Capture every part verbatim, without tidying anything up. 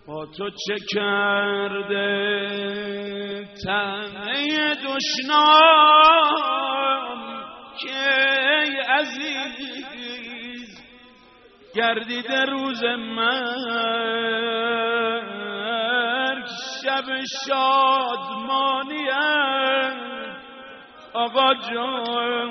با تو چه کرده تنه دشنام که ای عزیز گردیده روز مرگ شب شادمانیت آقا جان.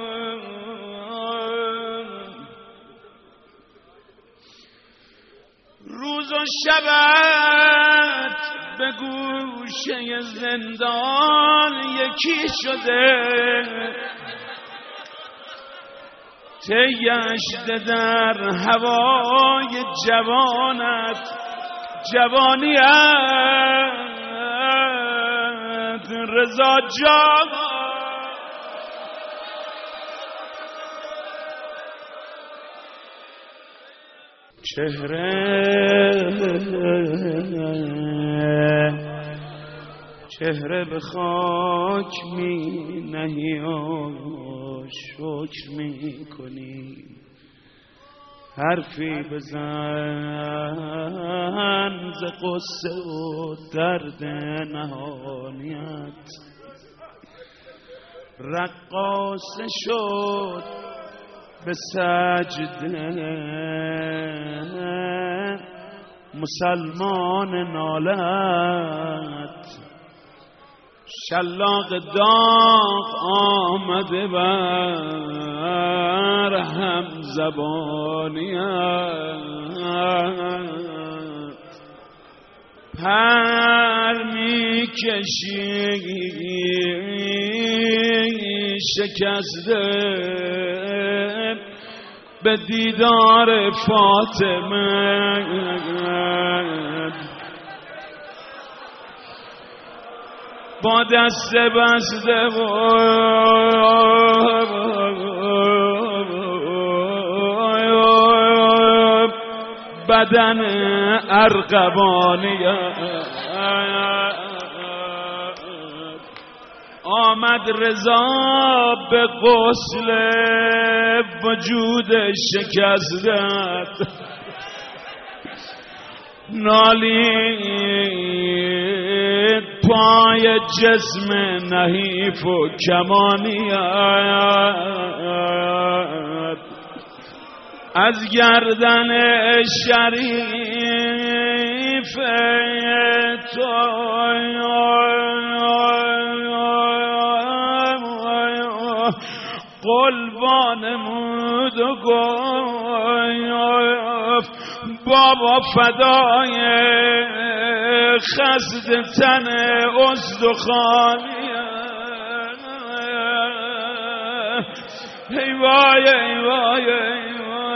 روز و شبت به گوشه زندان یکی شده، تیشده در هوای جوانت جوانیت رضا جان. چهره چهره به خاک می نهی و شکر می کنی، حرفی بزن ز قصه و درد نهانیت. رقاصه شد به سجده مسلمان نالت، شلاق داغ آمده بر هم زبانیت. پر میکشی شکسته به دیدار فاطمه، با دست بسته و بدن ارغوانیت. آمد رضا به غسل وجود شکستت، نالید پای جسم نحیف و کمانیت. از گردن شریف تو قلبان نمود و گفت بابا فدای خست تن استخوانی. ای وای ای وای ای وای